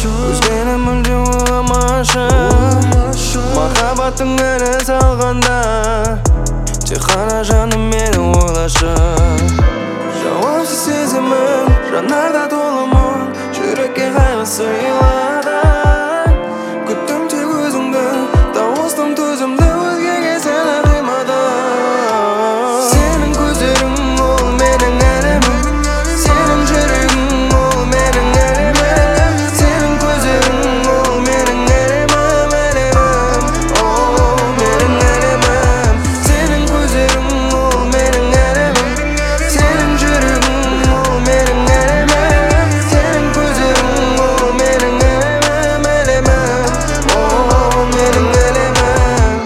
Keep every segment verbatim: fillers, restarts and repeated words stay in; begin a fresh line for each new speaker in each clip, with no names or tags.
өзгені мүлде ойламашы. Махаббаттың әні салғанда тек қана жаным мені ойлашы. Жауапсыз сезімің жанарда толы мұң, жүрекке қайғы сыйлады. Күттім тек өзіңді, тауыстым төзімді, өзгеге сені қимадым. Сенің көздерің ол менің әлемім, сенің жүрегің ол менің әлемім. Сенің көздерің ол менің әлемім, әлемім, ол менің әлемім. Сенің көздерің ол менің әлемім, сенің жүрегің ол менің әлемім. Сенің көздерің ол менің әлемім, әлемім, ол менің әлемім.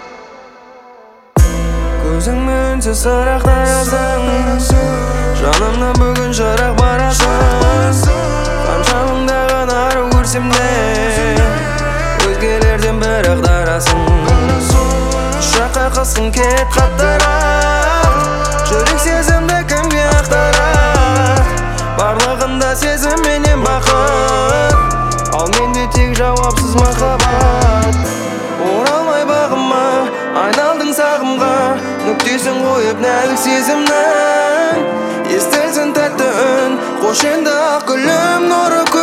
Көзіңмен үнсіз сырақтарсың, жанымда бүгін жырақ барасың. Қанша мыңдаған ару көрсем де өзгелерден бірақ дарасың. Ұшаққа қысқың кет қаттырақ, жүрек сезімді кімге ақтарар. Барлығында сезім менен бақыт, ал менде тек жауапсыз махаббат. Оралмай бағыма, айналдың сағымға, нүктесін қойып нәзік сезімнің. Естілсін тәтті үн, қош енді ақ гүлім, нұры